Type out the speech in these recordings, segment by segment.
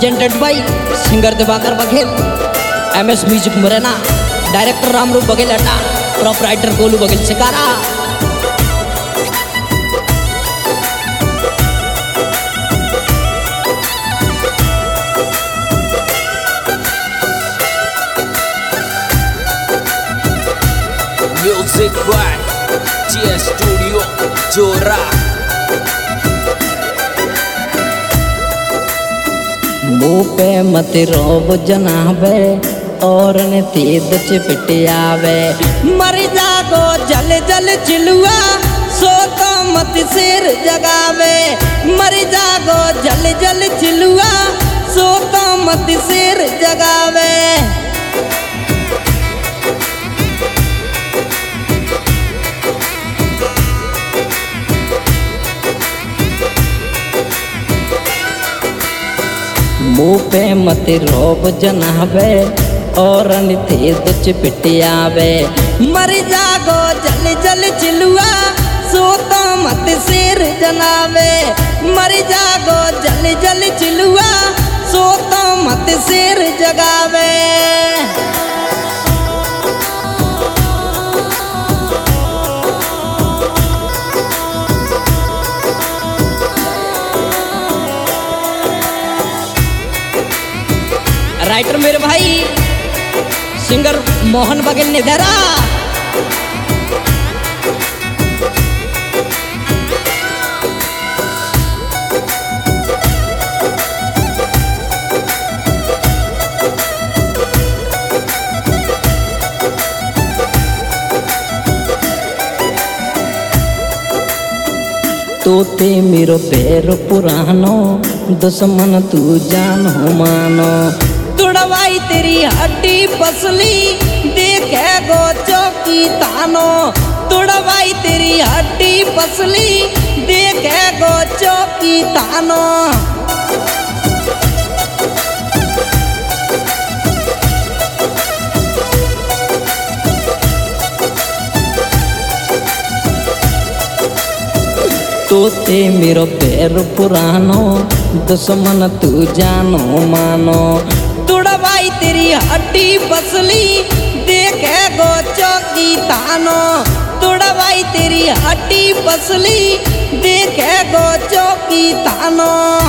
Presented by singer Diwakar Baghel, MS music Morena, director Ramroop Baghel Adda, proprietor Golu Baghel Shikara. Music by GS studio Jora. मुँह पे मत रोब जनाबे और ने तेज चिपट आवे, मर जागो जल जल चिलुआ सो तो मत सिर जगावे, मर जागो जल जल चिलुआ सो तो मत सिर जगावे। मुँह पे मत रोब जनाबे और तेज चिपट आवे, मर जागो जल जल चिलुआ सो तो मत सिर जनावे, मर जागो जल जल चिलुआ सो तो मत सिर जगावे। राइटर मेरे भाई सिंगर मोहन बघेल ने धरा। तोते मेरो पैर पुरानो दुश्मन तू जान हो मानो, तुड़वाई तेरी हड्डी पसली देखे गो चौकी तानो, तुड़वाई तेरी हड्डी पसली देखे गो चौकी तानो। तोते मेरो पैर पुरानो दुश्मन तू जानो मानो, तुड़वाई तेरी हड्डी पसली देखे गो चौकी तानो, तुड़वाई तेरी हड्डी पसली देखे गो चौकी तानो।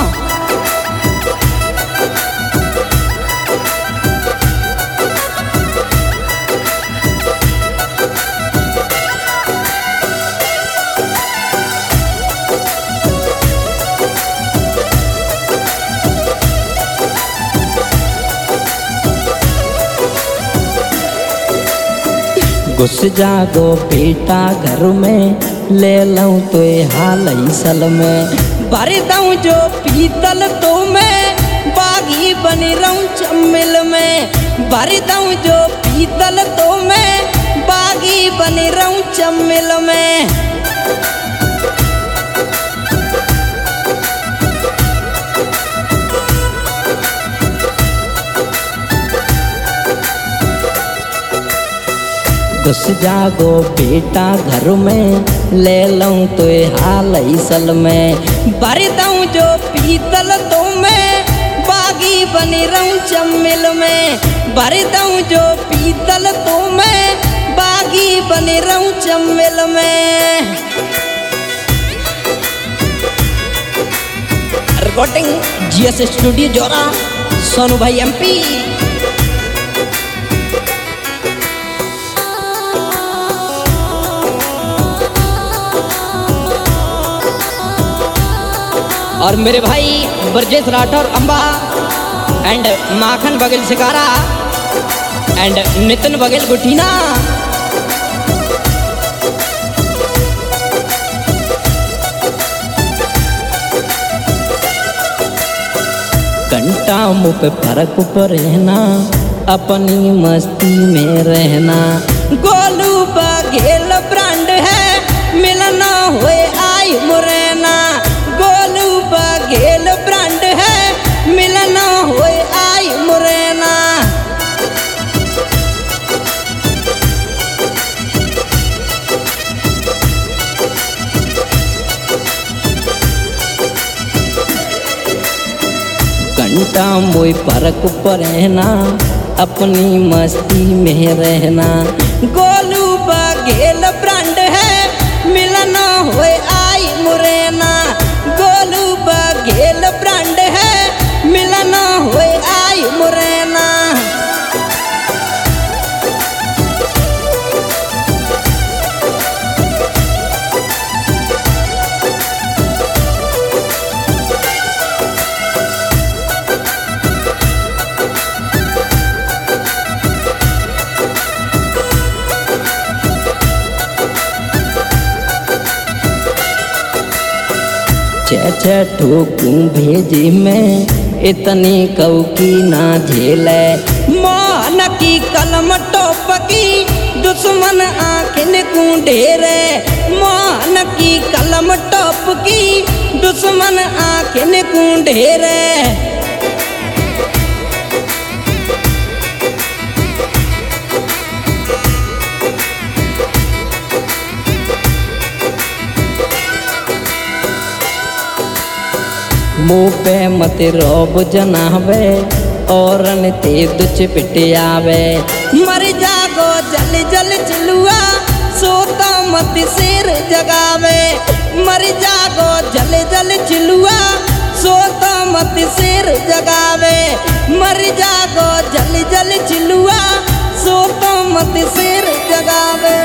घुस जागो बेटा घर में ले लऊं तो हाल सल में, भर दूं जो पीतल तो मैं बागी बनी रहूं चम्मिल में, भर दूं जो पीतल तो मैं बागी बनी रहूं चम्मिल में। घुस जागो बेटा घर में ले लऊं तो हाल सल में, भर दूं जो पीतल तो मैं बागी बनी रहूं चम्मिल में, भर दूं जो पीतल तो मैं बागी बनी रहूं चम्मिल में। रिकॉर्डिंग GS स्टूडियो जोरा, सोनू भाई MP। और मेरे भाई ब्रजेश राठौर अंबा एंड माखन बघेल शिकारा एंड नितिन बघेल गुठीना। घंटा मुँह पे फर्क पर रहना, अपनी मस्ती में रहना, गोलू बघेल ब्रांड है मिलना हुए आई मुरैना, गोलू बघेल ब्रांड है मिलना हुए आई मुरैना। बेटा मोई फर्क पड़ेना अपनी मस्ती में रहना। गोलू बघेल ब्रांड है मिलना होए आई मुरैना। गोलू बघेल ब्रांड है मिलना होए आई मुरैना। छे ठोकूं भेजी में इतनी कऊ की ना झेले। मान की कलम टोप की दुश्मन आँखिन को ढेरे। मान की कलम टोप की दुश्मन आँखिन को ढेरे। मुँह पे मत रोब जनावे और ते दुच पिटियावे। मर जागो जल जल चिलुआ सोता मत सिर जगावे। मर जागो जल जल चिलुआ सोता मत सिर जगावे। मर जागो जल जल चिलुआ सोता मत सिर जगावे।